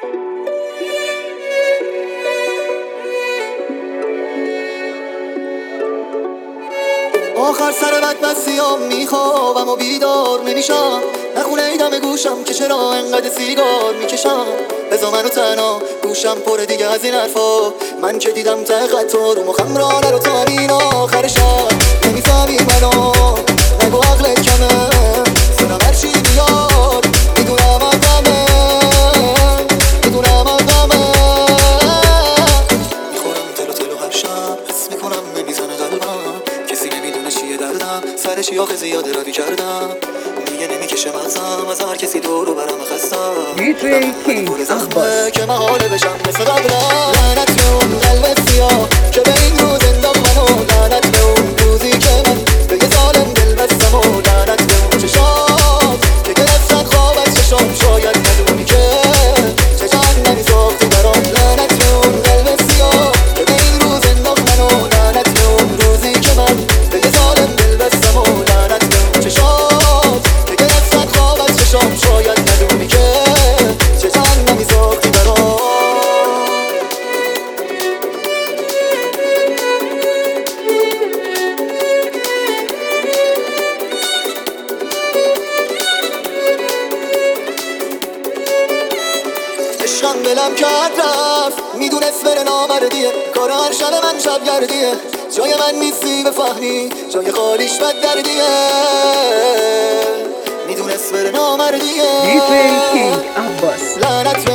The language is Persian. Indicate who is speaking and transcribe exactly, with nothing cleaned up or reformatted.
Speaker 1: آخر سر بدبستیام میخوابم و بیدار نمیشم، نخونه ایدم گوشم که چرا انقدر سیگار میکشم. بذار منو تنها، گوشم پره دیگه از این حرفا. من که دیدم ته خطا رو مخم را نرو تا این آخر شب. نمیفهمی منو، نگو عقلت کمه، سنم هرچی بیاد میدونم آدمه، میدونم آدمه. میخورم تلو تلو هر شب، حس میکنم نمیزنه قلبم، کسی نمیدونه چیه دردم، سر شیاخ زیاده روی کردم. دیگه نمیکشه مغزم از هر کسی دورو برم خستم.
Speaker 2: دی جی کینگ
Speaker 1: زخمه که محاله بشم مثل قبلم. لعنت به اون قلب سیاه که به این روز انداخت منو، لعنت به اون روزی که من به یه ظالم دل بستم، و لعنت به اون چشات که گرفتن خواب از چشام. شاید ندونی که چه جهنمی ساختی برام. لعنت به اون قلب سیاه که به این روز انداخت منو، لعنت به اون روزی که من به یه ظالم دل بستم، و لعنت به اون چشات که گرفتن خواب از چشام. شاید ندونی که چه جهنمی ساختی برام. عشقم دلم کرد رفت، میدونست بره نامردیه، کار هر شب من شب گردیه. جای من نیستی بفهمی، جای خالیش بد دردیه. میدونست بره نامردیه.
Speaker 2: دی جی کینگ عباس.
Speaker 1: لعنت به